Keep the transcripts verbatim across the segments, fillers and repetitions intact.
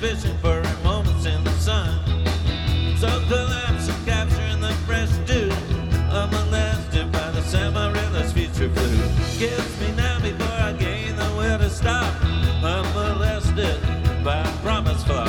fishing for moments in the sun. So collapse and capturing the fresh dew, unmolested by the Samarilla's future blue. Kiss me now before I gain the will to stop, unmolested by a promise flop.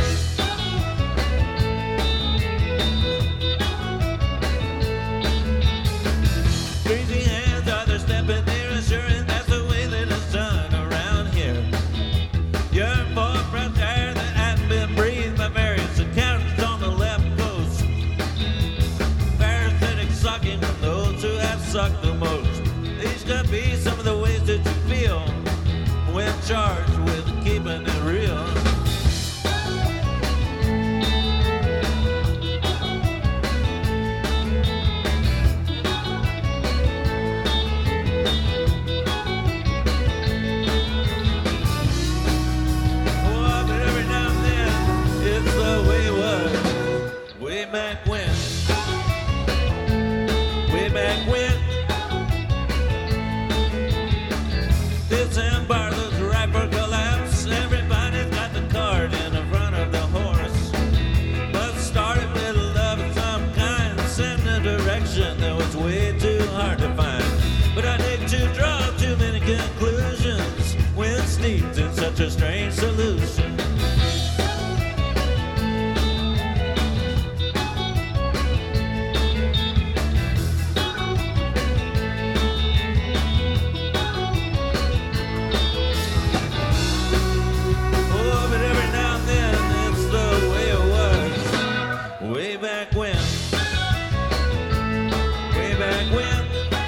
Crazy hands are there stepping near, assuring that's the way that it's done around here. Yearn for fresh air that hadn't been breathed by various accounts on the left coast. Parasitic sucking from those who have sucked the most. These could be some of the ways that you feel when charged with keeping it real. Oh, but every now and then, it's the way it was, way back when. Way back when. This empire looks ripe for collapse. Everybody's got the cart in the front of the horse. But started with love of some kind, sent a direction that was way too hard to find. But I hate to draw too many conclusions when steeped in such a strange solution. Oh, but every now and then it's the way it was, way back when. Way back when.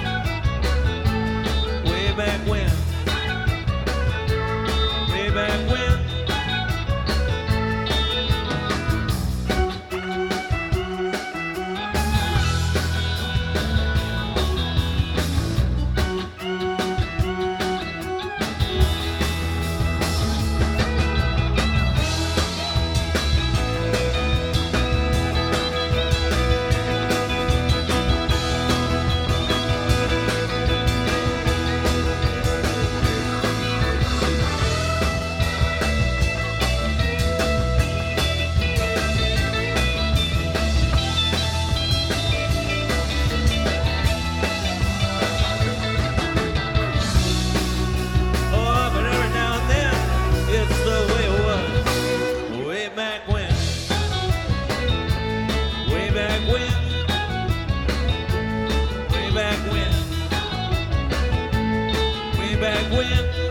Way back when. Way back when. Oh, but every now and then it's the way it was, way back when. Way back when. Way back when. Way back when.